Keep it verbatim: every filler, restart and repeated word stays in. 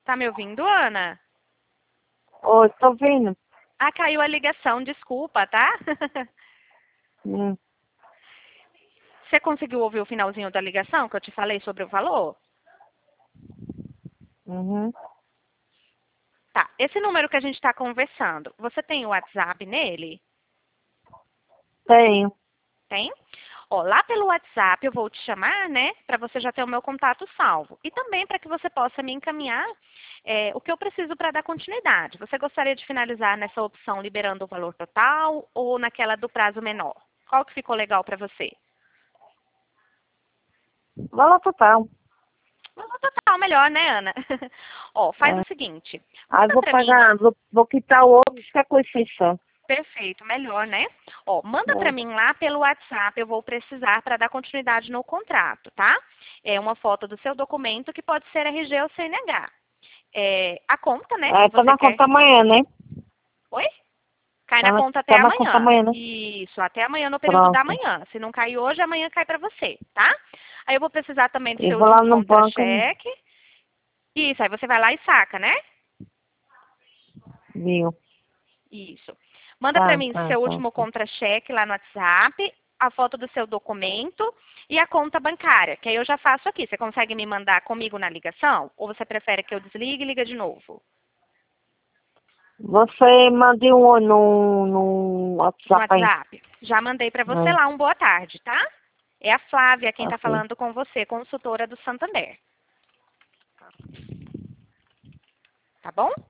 Tá me ouvindo, Ana? Oi, tô vendo. Ah, caiu a ligação, desculpa, tá? Hum, Você conseguiu ouvir o finalzinho da ligação que eu te falei sobre o valor? uhum. Tá, esse número que a gente está conversando, você tem o WhatsApp nele? Tenho. Tem? Ó, lá pelo WhatsApp eu vou te chamar, né, para você já ter o meu contato salvo. E também para que você possa me encaminhar é, o que eu preciso para dar continuidade. Você gostaria de finalizar nessa opção liberando o valor total ou naquela do prazo menor? Qual que ficou legal para você? Valor total. Valor total, melhor, né, Ana? Ó, faz É. o seguinte, Aí manda vou para mim. pagar, vou, vou quitar o outro e ficar com esse só. Perfeito, melhor, né? Ó, manda para É. mim lá pelo WhatsApp, eu vou precisar para dar continuidade no contrato, tá? É uma foto do seu documento que pode ser R G ou C N H. É, a conta, né, É, que tá você na quer. conta amanhã, né? Oi? Cai Tá na na, conta até tá na conta amanhã. amanhã, né? Isso, até amanhã no período da Pronto. manhã. Se não cair hoje, amanhã cai para você, tá? Aí eu vou precisar também do E seu vou lá último no banco, contra-cheque. Isso, aí você vai lá e saca, né? viu? Isso. Manda para Tá, mim tá, seu tá. último contra-cheque lá no WhatsApp, a foto do seu documento e a conta bancária, que aí eu já faço aqui. Você consegue me mandar comigo na ligação? Ou você prefere que eu desligue e liga de novo? Você mande um oi no, no No WhatsApp aí. WhatsApp? Já mandei para você É, lá um boa tarde, tá? É a Flávia quem está ok. falando com você, consultora do Santander. Tá bom?